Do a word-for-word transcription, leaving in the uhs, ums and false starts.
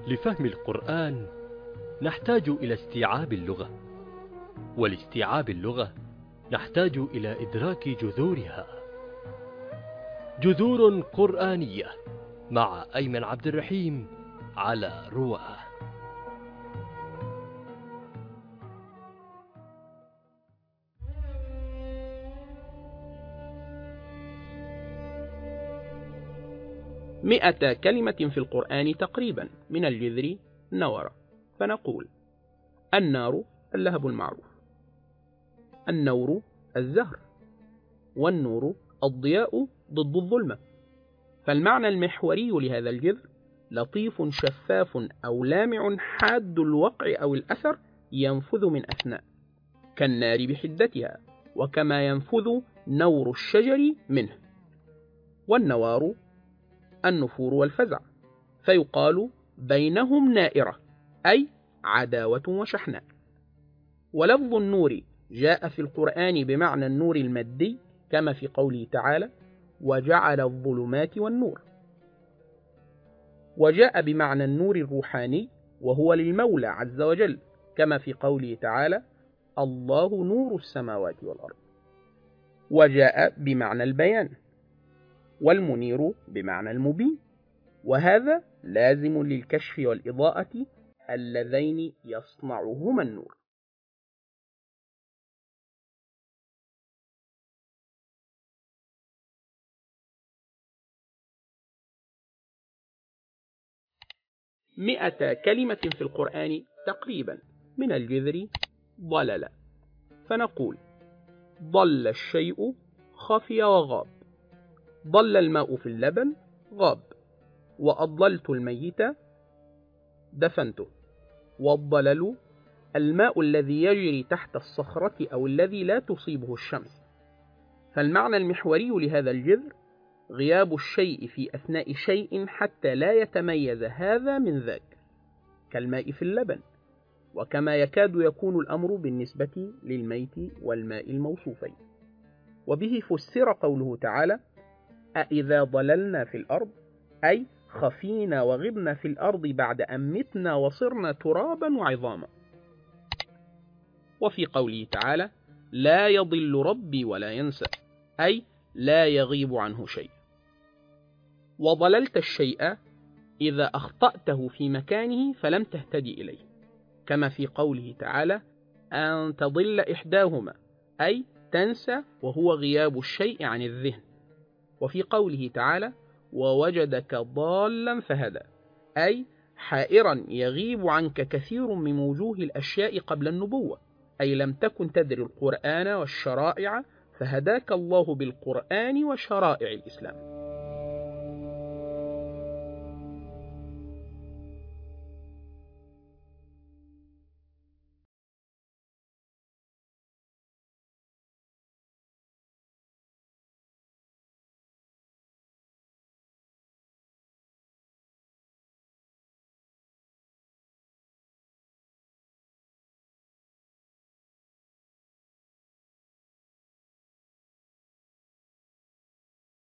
لفهم القرآن نحتاج إلى استيعاب اللغة، ولاستيعاب اللغة نحتاج إلى إدراك جذورها. جذور قرآنية مع أيمن عبد الرحيم على رواه. مئة كلمة في القرآن تقريبا من الجذر نور، فنقول: النار اللهب المعروف، النور الزهر، والنور الضياء ضد الظلمة. فالمعنى المحوري لهذا الجذر لطيف شفاف أو لامع حاد الوقع أو الأثر ينفذ من أثناء، كالنار بحدتها، وكما ينفذ نور الشجر منه. والنوار النفور والفزع، فيقال بينهم نائرة، أي عداوة وشحناء. ولفظ النور جاء في القرآن بمعنى النور المادي، كما في قوله تعالى: وجعل الظلمات والنور. وجاء بمعنى النور الروحاني، وهو للمولى عز وجل، كما في قوله تعالى: الله نور السماوات والأرض. وجاء بمعنى البيان، والمنير بمعنى المبين، وهذا لازم للكشف والإضاءة اللذين يصنعهما النور. مئة كلمة في القرآن تقريبا من الجذر ضلل، فنقول: ضل الشيء خفي وغاب، ضل الماء في اللبن غاب، وأضللت الميت دفنته. والضلل الماء الذي يجري تحت الصخرة أو الذي لا تصيبه الشمس. فالمعنى المحوري لهذا الجذر غياب الشيء في أثناء شيء حتى لا يتميز هذا من ذاك، كالماء في اللبن، وكما يكاد يكون الأمر بالنسبة للميت والماء الموصوفين. وبه فسر قوله تعالى: أإذا ضللنا في الأرض، أي خفينا وغبنا في الأرض بعد أن متنا وصرنا ترابا وعظاما. وفي قوله تعالى: لا يضل ربي ولا ينسى، أي لا يغيب عنه شيء. وضللت الشيء إذا أخطأته في مكانه فلم تهتدي إليه، كما في قوله تعالى: أن تضل إحداهما، أي تنسى، وهو غياب الشيء عن الذهن. وفي قوله تعالى: ووجدك ضالا فهدى، أي حائرا يغيب عنك كثير من وجوه الأشياء قبل النبوة، أي لم تكن تدري القرآن والشرائع، فهداك الله بالقرآن وشرائع الإسلام.